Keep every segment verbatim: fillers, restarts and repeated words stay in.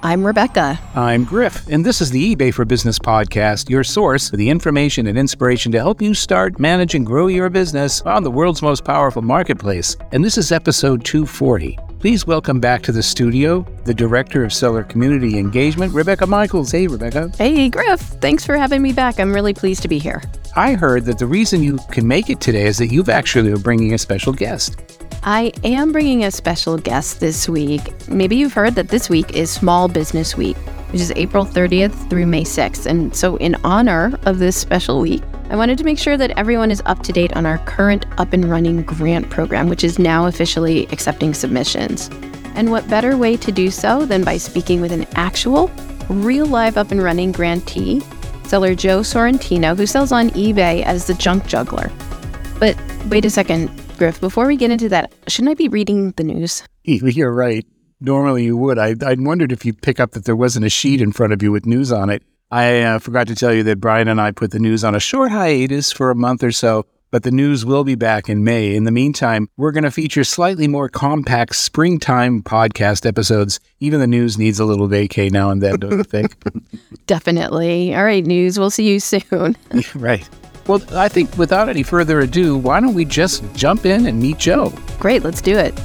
I'm Rebecca. I'm Griff, and this is the eBay for Business podcast, your source for the information and inspiration to help you start, manage, and grow your business on the world's most powerful marketplace. And this is episode two forty. Please welcome back to the studio the Director of Seller Community Engagement, Rebecca Michaels. Hey, Rebecca. Hey, Griff. Thanks for having me back. I'm really pleased to be here. I heard that the reason you can make it today is that you've actually been bringing a special guest. I am bringing a special guest this week. Maybe you've heard that this week is Small Business Week, which is April thirtieth through May sixth. And so in honor of this special week, I wanted to make sure that everyone is up to date on our current up and running grant program, which is now officially accepting submissions. And what better way to do so than by speaking with an actual, real live up and running grantee, seller Joe Sorrentino, who sells on eBay as the Junk Juggler. But wait a second, Griff, before we get into that, shouldn't I be reading the news? You're right. Normally you would. I I wondered if you'd pick up that there wasn't a sheet in front of you with news on it. I uh, forgot to tell you that Brian and I put the news on a short hiatus for a month or so, but the news will be back in May. In the meantime, we're going to feature slightly more compact springtime podcast episodes. Even the news needs a little vacay now and then, don't you think? Definitely. All right, news. We'll see you soon. Right. Well, I think without any further ado, why don't we just jump in and meet Joe? Great, let's do it.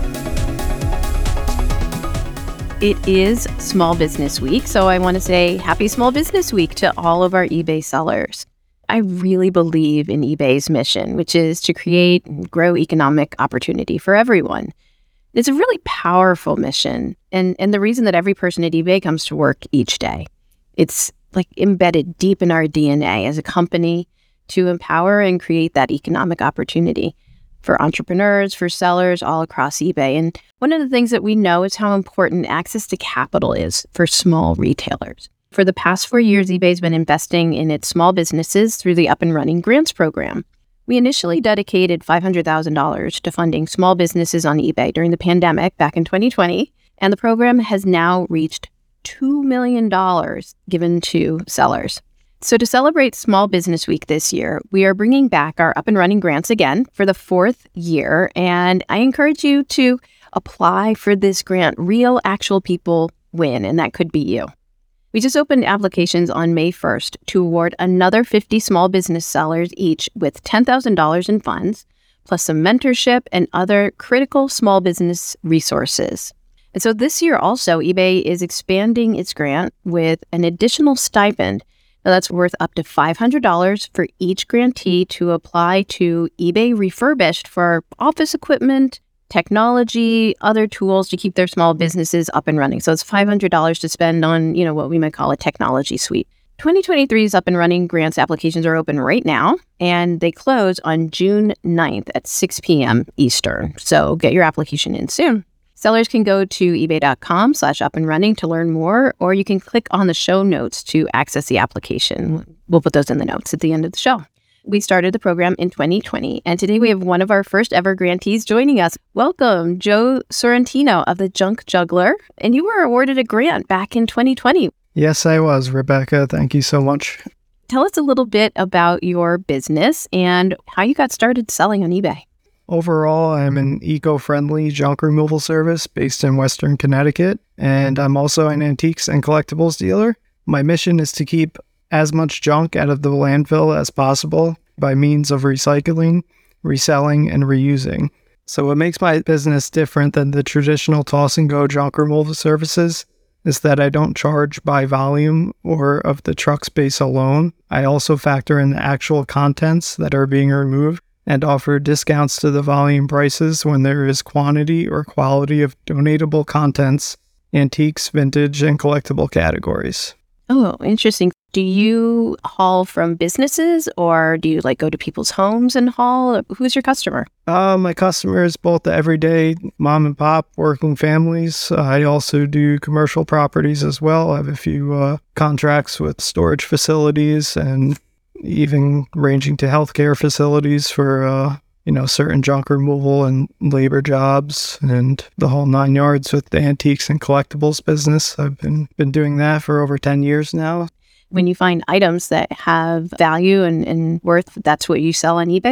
It is Small Business Week, so I want to say Happy Small Business Week to all of our eBay sellers. I really believe in eBay's mission, which is to create and grow economic opportunity for everyone. It's a really powerful mission, and, and the reason that every person at eBay comes to work each day. It's like embedded deep in our D N A as a company to empower and create that economic opportunity for entrepreneurs, for sellers all across eBay. And one of the things that we know is how important access to capital is for small retailers. For the past four years, eBay's been investing in its small businesses through the Up and Running Grants program. We initially dedicated five hundred thousand dollars to funding small businesses on eBay during the pandemic back in twenty twenty, and the program has now reached two million dollars given to sellers. So to celebrate Small Business Week this year, we are bringing back our Up and Running grants again for the fourth year, and I encourage you to apply for this grant. Real, actual people win, and that could be you. We just opened applications on May first to award another fifty small business sellers each with ten thousand dollars in funds, plus some mentorship and other critical small business resources. And so this year also, eBay is expanding its grant with an additional stipend. Now that's worth up to five hundred dollars for each grantee to apply to eBay Refurbished for office equipment, technology, other tools to keep their small businesses up and running. So it's five hundred dollars to spend on, you know, what we might call a technology suite. twenty twenty-three's Up and Running grants applications are open right now, and they close on June ninth at six p.m. Eastern. So get your application in soon. Sellers can go to ebay.com slash up and running to learn more, or you can click on the show notes to access the application. We'll put those in the notes at the end of the show. We started the program in twenty twenty, and today we have one of our first ever grantees joining us. Welcome, Joe Sorrentino of the Junk Juggler, and you were awarded a grant back in twenty twenty. Yes, I was, Rebecca. Thank you so much. Tell us a little bit about your business and how you got started selling on eBay. Overall, I'm an eco-friendly junk removal service based in Western Connecticut, and I'm also an antiques and collectibles dealer. My mission is to keep as much junk out of the landfill as possible by means of recycling, reselling, and reusing. So what makes my business different than the traditional toss-and-go junk removal services is that I don't charge by volume or of the truck space alone. I also factor in the actual contents that are being removed and offer discounts to the volume prices when there is quantity or quality of donatable contents, antiques, vintage, and collectible categories. Oh, interesting. Do you haul from businesses, or do you like go to people's homes and haul? Who's your customer? Uh, my customers, both the everyday mom and pop working families. Uh, I also do commercial properties as well. I have a few uh, contracts with storage facilities and even ranging to healthcare facilities for, uh, you know, certain junk removal and labor jobs and the whole nine yards with the antiques and collectibles business. I've been, been doing that for over ten years now. When you find items that have value and, and worth, that's what you sell on eBay? That's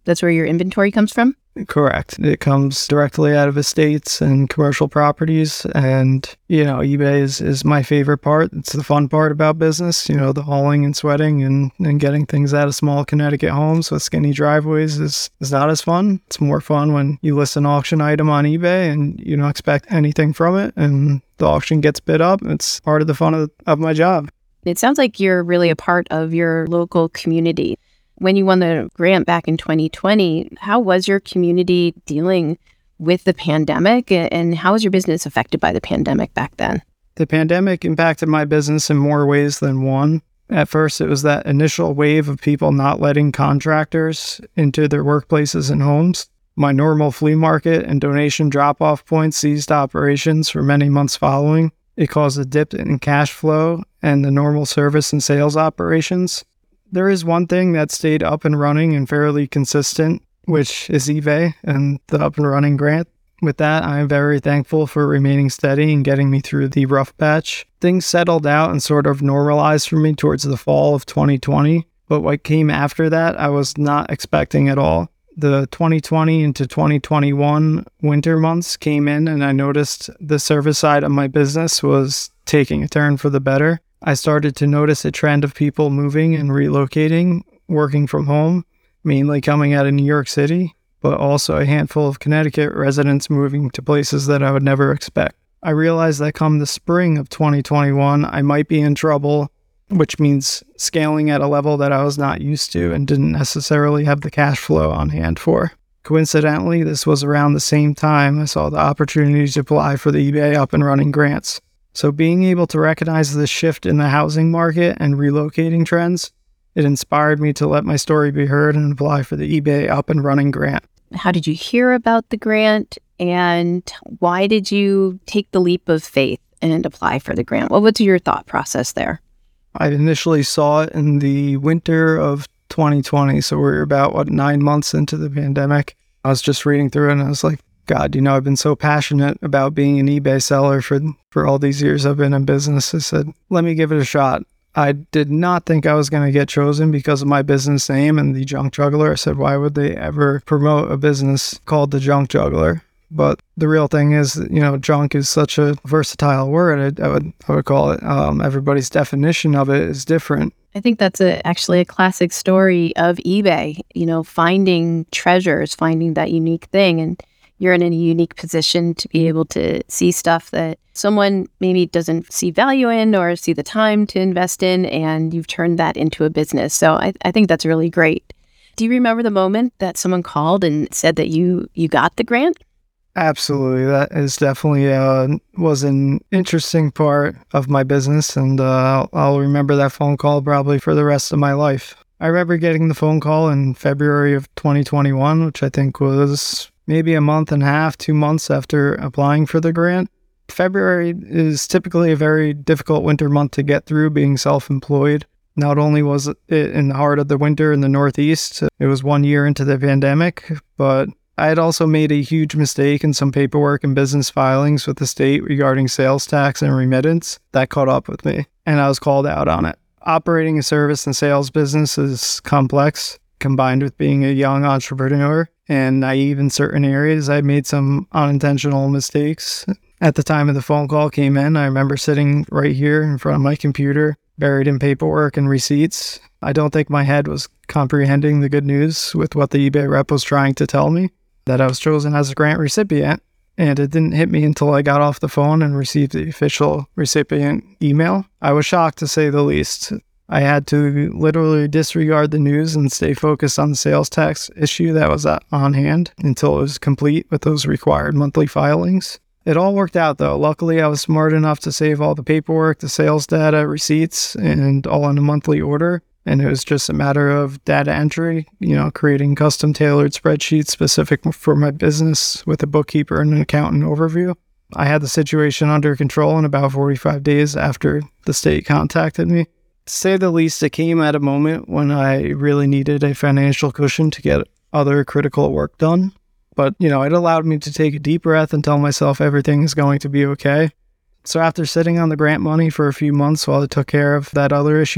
That's where your inventory comes from? Correct. It comes directly out of estates and commercial properties. And, you know, eBay is, is my favorite part. It's the fun part about business, you know, the hauling and sweating and, and getting things out of small Connecticut homes with skinny driveways is, is not as fun. It's more fun when you list an auction item on eBay and you don't expect anything from it and the auction gets bid up. It's part of the fun of, of my job. It sounds like you're really a part of your local community. When you won the grant back in twenty twenty, how was your community dealing with the pandemic, and how was your business affected by the pandemic back then? The pandemic impacted my business in more ways than one. At first, it was that initial wave of people not letting contractors into their workplaces and homes. My normal flea market and donation drop-off points ceased operations for many months following. It caused a dip in cash flow and the normal service and sales operations. There is one thing that stayed up and running and fairly consistent, which is eBay and the up and running grant. With that, I am very thankful for remaining steady and getting me through the rough patch. Things settled out and sort of normalized for me towards the fall of twenty twenty, but what came after that, I was not expecting at all. The twenty twenty into twenty twenty-one winter months came in and I noticed the service side of my business was taking a turn for the better. I started to notice a trend of people moving and relocating, working from home, mainly coming out of New York City, but also a handful of Connecticut residents moving to places that I would never expect. I realized that come the spring of twenty twenty-one, I might be in trouble, which means scaling at a level that I was not used to and didn't necessarily have the cash flow on hand for. Coincidentally, this was around the same time I saw the opportunity to apply for the eBay up and running grants. So being able to recognize the shift in the housing market and relocating trends, it inspired me to let my story be heard and apply for the eBay up and running grant. How did you hear about the grant, and why did you take the leap of faith and apply for the grant? What was your thought process there? I initially saw it in the winter of twenty twenty, so we we're about, what, nine months into the pandemic. I was just reading through it and I was like, God, you know, I've been so passionate about being an eBay seller for for all these years I've been in business. I said, let me give it a shot. I did not think I was going to get chosen because of my business name and the Junk Juggler. I said, why would they ever promote a business called the Junk Juggler? But the real thing is, you know, junk is such a versatile word. I, I would I would call it. Um, everybody's definition of it is different. I think that's a, actually a classic story of eBay, you know, finding treasures, finding that unique thing. And you're in a unique position to be able to see stuff that someone maybe doesn't see value in or see the time to invest in, and you've turned that into a business. So I, I think that's really great. Do you remember the moment that someone called and said that you you got the grant? Absolutely. That is definitely uh, was an interesting part of my business, and uh, I'll remember that phone call probably for the rest of my life. I remember getting the phone call in February of twenty twenty-one, which I think was maybe a month and a half, two months after applying for the grant. February is typically a very difficult winter month to get through being self-employed. Not only was it in the heart of the winter in the Northeast, it was one year into the pandemic, but I had also made a huge mistake in some paperwork and business filings with the state regarding sales tax and remittance. That caught up with me, and I was called out on it. Operating a service and sales business is complex, combined with being a young entrepreneur and naive in certain areas. I made some unintentional mistakes. At the time of the phone call came in, I remember sitting right here in front of my computer, buried in paperwork and receipts. I don't think my head was comprehending the good news with what the eBay rep was trying to tell me, that I was chosen as a grant recipient. And it didn't hit me until I got off the phone and received the official recipient email. I was shocked, to say the least. I had to literally disregard the news and stay focused on the sales tax issue that was on hand until it was complete with those required monthly filings. It all worked out, though. Luckily, I was smart enough to save all the paperwork, the sales data, receipts, and all in a monthly order. And it was just a matter of data entry, you know, creating custom tailored spreadsheets specific for my business with a bookkeeper and an accountant overview. I had the situation under control in about forty-five days after the state contacted me. To say the least, it came at a moment when I really needed a financial cushion to get other critical work done. But, you know, it allowed me to take a deep breath and tell myself everything is going to be okay. So after sitting on the grant money for a few months while I took care of that other issue,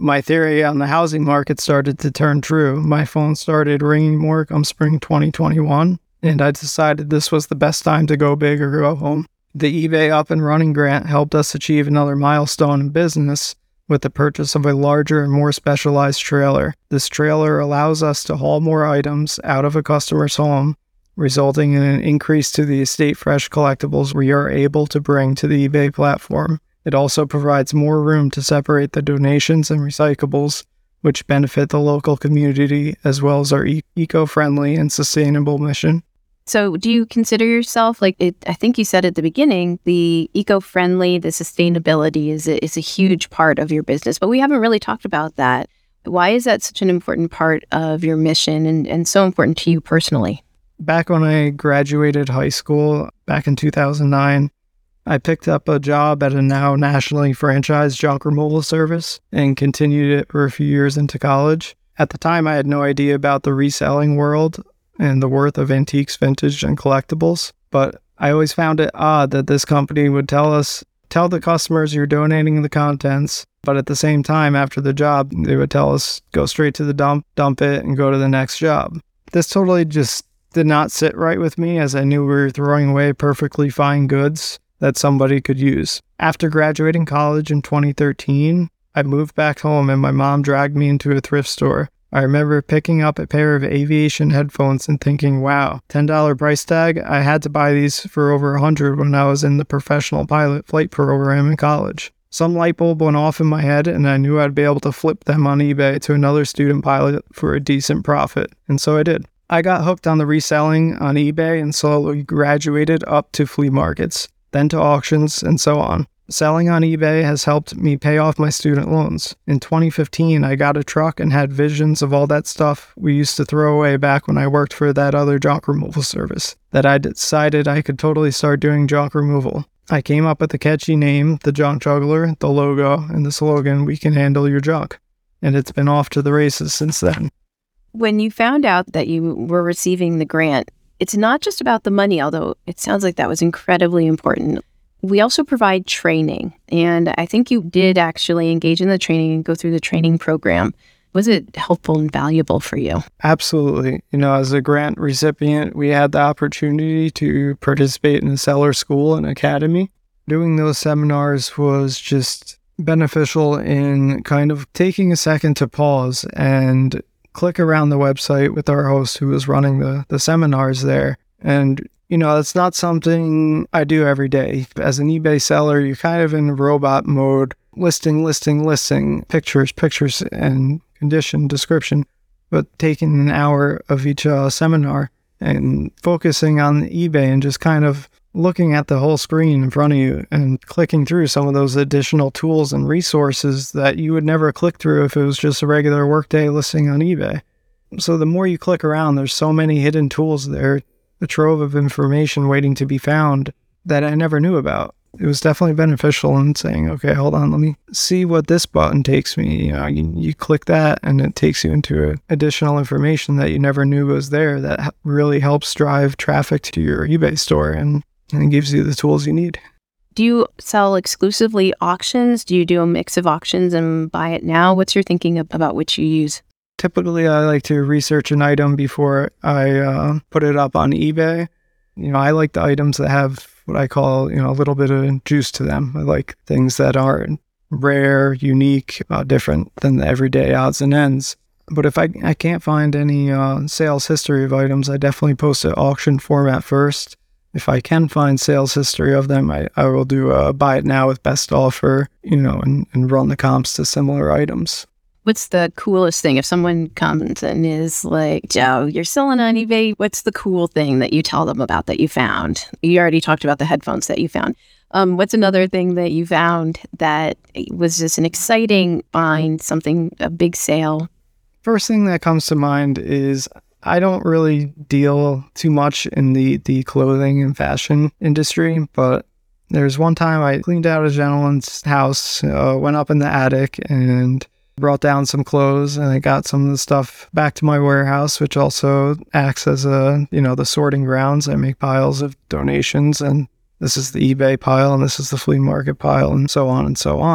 my theory on the housing market started to turn true. My phone started ringing more come spring twenty twenty-one, and I decided this was the best time to go big or go home. The eBay Up and Running grant helped us achieve another milestone in business with the purchase of a larger and more specialized trailer. This trailer allows us to haul more items out of a customer's home, resulting in an increase to the Estate Fresh collectibles we are able to bring to the eBay platform. It also provides more room to separate the donations and recyclables, which benefit the local community as well as our e- eco-friendly and sustainable mission. So do you consider yourself, like it, I think you said at the beginning, the eco-friendly, the sustainability is a, is a huge part of your business, but we haven't really talked about that. Why is that such an important part of your mission and, and so important to you personally? Back when I graduated high school, back in two thousand nine, I picked up a job at a now nationally franchised junk removal service and continued it for a few years into college. At the time, I had no idea about the reselling world and the worth of antiques, vintage, and collectibles, but I always found it odd that this company would tell us, tell the customers you're donating the contents, but at the same time, after the job, they would tell us, go straight to the dump, dump it, and go to the next job. This totally just did not sit right with me, as I knew we were throwing away perfectly fine goods that somebody could use. After graduating college in twenty thirteen, I moved back home and my mom dragged me into a thrift store. I remember picking up a pair of aviation headphones and thinking, wow, ten dollars price tag? I had to buy these for over one hundred dollars when I was in the professional pilot flight program in college. Some light bulb went off in my head and I knew I'd be able to flip them on eBay to another student pilot for a decent profit. And so I did. I got hooked on the reselling on eBay and slowly graduated up to flea markets, then to auctions, and so on. Selling on eBay has helped me pay off my student loans. In twenty fifteen, I got a truck and had visions of all that stuff we used to throw away back when I worked for that other junk removal service, that I decided I could totally start doing junk removal. I came up with a catchy name, the Junk Juggler, the logo, and the slogan, "We can handle your junk." And it's been off to the races since then. When you found out that you were receiving the grant, it's not just about the money, although it sounds like that was incredibly important. We also provide training, and I think you did actually engage in the training and go through the training program. Was it helpful and valuable for you? Absolutely. You know, as a grant recipient, we had the opportunity to participate in a seller school and academy. Doing those seminars was just beneficial in kind of taking a second to pause and click around the website with our host who was running the, the seminars there. And, you know, it's not something I do every day. As an eBay seller, you're kind of in robot mode, listing, listing, listing, pictures, pictures, and condition, description. But taking an hour of each uh, seminar and focusing on eBay and just kind of looking at the whole screen in front of you and clicking through some of those additional tools and resources that you would never click through if it was just a regular workday listing on eBay. So the more you click around, there's so many hidden tools there, a trove of information waiting to be found that I never knew about. It was definitely beneficial in saying, okay, hold on, let me see what this button takes me. You know, you, you click that and it takes you into additional information that you never knew was there that really helps drive traffic to your eBay store and and it gives you the tools you need. Do you sell exclusively auctions? Do you do a mix of auctions and buy it now? What's your thinking about which you use? Typically, I like to research an item before I uh, put it up on eBay. You know, I like the items that have what I call, you know, a little bit of juice to them. I like things that are rare, unique, uh, different than the everyday odds and ends. But if I, I can't find any uh, sales history of items, I definitely post it auction format first. If I can find sales history of them, I, I will do a buy it now with best offer, you know, and, and run the comps to similar items. What's the coolest thing? If someone comes and is like, Joe, you're selling on eBay, what's the cool thing that you tell them about that you found? You already talked about the headphones that you found. Um, what's another thing that you found that was just an exciting find, something, a big sale? First thing that comes to mind is I don't really deal too much in the, the clothing and fashion industry, but there's one time I cleaned out a gentleman's house, uh, went up in the attic and brought down some clothes, and I got some of the stuff back to my warehouse, which also acts as a, you know, the sorting grounds. I make piles of donations, and this is the eBay pile, and this is the flea market pile, and so on and so on.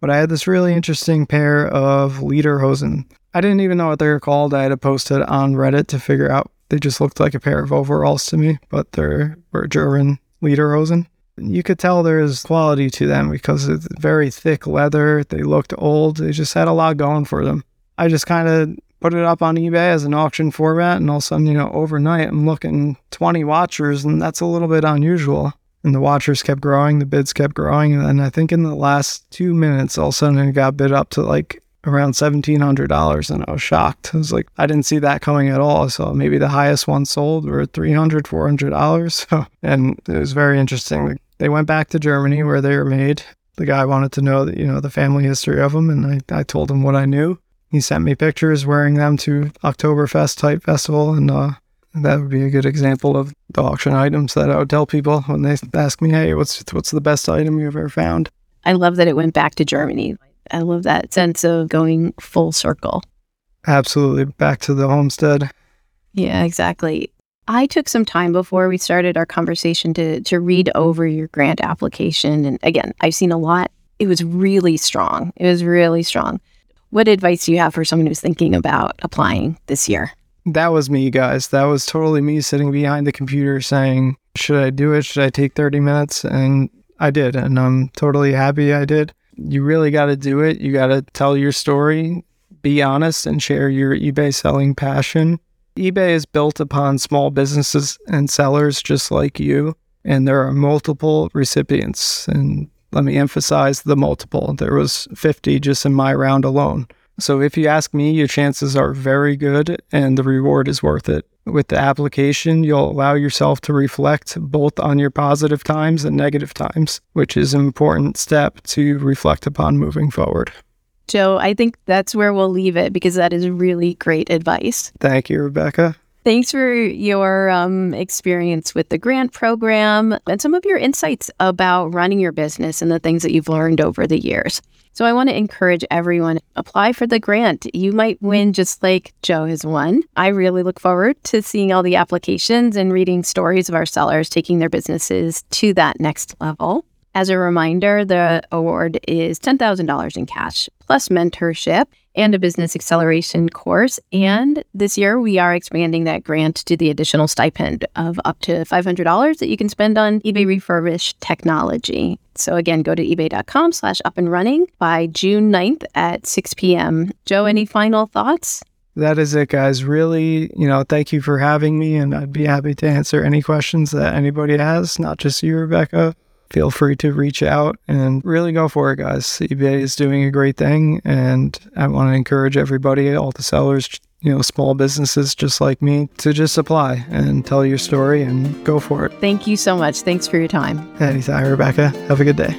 But I had this really interesting pair of lederhosen. I didn't even know what they were called. I had to post it on Reddit to figure out. They just looked like a pair of overalls to me, but they were German lederhosen. You could tell there's quality to them because it's very thick leather. They looked old. They just had a lot going for them. I just kind of put it up on eBay as an auction format, and all of a sudden, you know, overnight, I'm looking twenty watchers, and that's a little bit unusual. And the watchers kept growing, the bids kept growing, and then I think in the last two minutes, all of a sudden it got bid up to like around seventeen hundred dollars, and I was shocked. I was like, I didn't see that coming at all. So maybe the highest one sold were three hundred dollars, four hundred dollars. So, and it was very interesting. They went back to Germany where they were made. The guy wanted to know, that, you know, the family history of them, and I, I told him what I knew. He sent me pictures wearing them to Oktoberfest type festival, and uh, that would be a good example of the auction items that I would tell people when they ask me, hey, what's what's the best item you've ever found? I love that it went back to Germany. I love that sense of going full circle. Absolutely. Back to the homestead. Yeah, exactly. I took some time before we started our conversation to to read over your grant application. And again, I've seen a lot. It was really strong. It was really strong. What advice do you have for someone who's thinking about applying this year? That was me, guys. That was totally me sitting behind the computer saying, should I do it? Should I take thirty minutes? And I did. And I'm totally happy I did. You really got to do it. You got to tell your story, be honest, and share your eBay selling passion. eBay is built upon small businesses and sellers just like you, and there are multiple recipients. And let me emphasize the multiple. There was fifty just in my round alone. So if you ask me, your chances are very good, and the reward is worth it. With the application, you'll allow yourself to reflect both on your positive times and negative times, which is an important step to reflect upon moving forward. Joe, I think that's where we'll leave it because that is really great advice. Thank you, Rebecca. Thanks for your um, experience with the grant program and some of your insights about running your business and the things that you've learned over the years. So I want to encourage everyone, apply for the grant. You might win just like Joe has won. I really look forward to seeing all the applications and reading stories of our sellers taking their businesses to that next level. As a reminder, the award is ten thousand dollars in cash, plus mentorship and a business acceleration course. And this year, we are expanding that grant to the additional stipend of up to five hundred dollars that you can spend on eBay refurbished technology. So again, go to ebay.com slash up and running by June ninth at six p.m. Joe, any final thoughts? That is it, guys. Really, you know, thank you for having me, and I'd be happy to answer any questions that anybody has, not just you, Rebecca. Feel free to reach out and really go for it, guys. eBay is doing a great thing, and I want to encourage everybody, all the sellers, you know, small businesses just like me, to just apply and tell your story and go for it. Thank you so much. Thanks for your time. Anytime, Rebecca. Have a good day.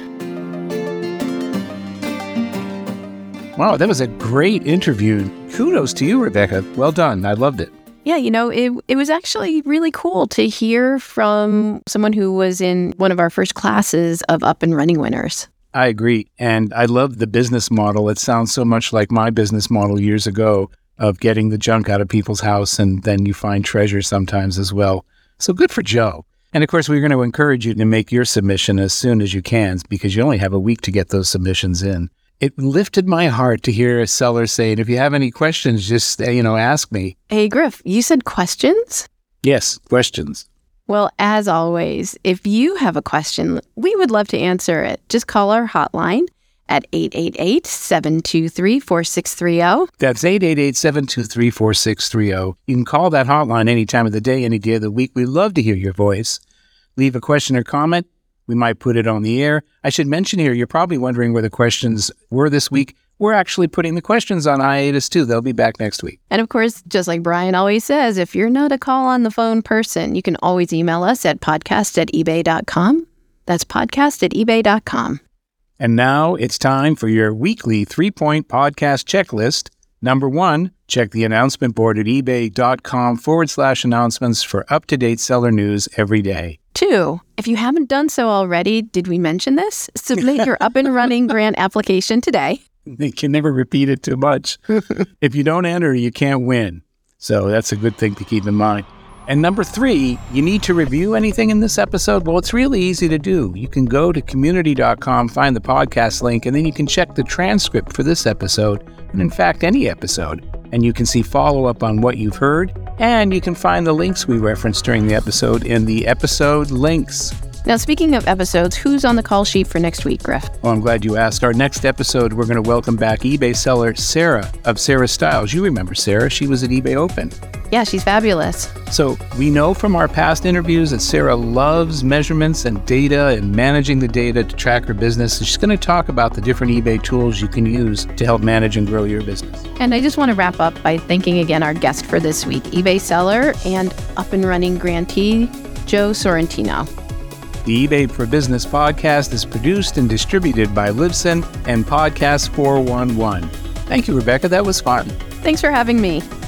Wow, that was a great interview. Kudos to you, Rebecca. Well done. I loved it. Yeah, you know, it it was actually really cool to hear from someone who was in one of our first classes of Up and Running winners. I agree. And I love the business model. It sounds so much like my business model years ago of getting the junk out of people's house, and then you find treasure sometimes as well. So good for Joe. And of course, we're going to encourage you to make your submission as soon as you can, because you only have a week to get those submissions in. It lifted my heart to hear a seller saying, if you have any questions, just, you know, ask me. Hey, Griff, you said questions? Yes, questions. Well, as always, if you have a question, we would love to answer it. Just call our hotline at eight eight eight, seven two three, four six three zero. That's eight eight eight, seven two three, four six three zero. You can call that hotline any time of the day, any day of the week. We love to hear your voice. Leave a question or comment. We might put it on the air. I should mention here, you're probably wondering where the questions were this week. We're actually putting the questions on hiatus too. They'll be back next week. And of course, just like Brian always says, if you're not a call on the phone person, you can always email us at podcast at ebay dot com. That's podcast at ebay dot com. And now it's time for your weekly three-point podcast checklist. Number one, check the announcement board at ebay.com forward slash announcements for up-to-date seller news every day. Two, if you haven't done so already, did we mention this? Submit your up and running grant application today. You can never repeat it too much. If you don't enter, you can't win. So that's a good thing to keep in mind. And number three, you need to review anything in this episode? Well, it's really easy to do. You can go to community dot com, find the podcast link, and then you can check the transcript for this episode, and in fact, any episode. And you can see follow-up on what you've heard, and you can find the links we referenced during the episode in the episode links. Now, speaking of episodes, who's on the call sheet for next week, Griff? Well, I'm glad you asked. Our next episode, we're going to welcome back eBay seller Sarah of Sarah Styles. You remember Sarah. She was at eBay Open. Yeah, she's fabulous. So we know from our past interviews that Sarah loves measurements and data and managing the data to track her business. She's going to talk about the different eBay tools you can use to help manage and grow your business. And I just want to wrap up by thanking again our guest for this week, eBay seller and up and running grantee, Joe Sorrentino. The eBay for Business podcast is produced and distributed by Libsyn and Podcast four one one. Thank you, Rebecca. That was fun. Thanks for having me.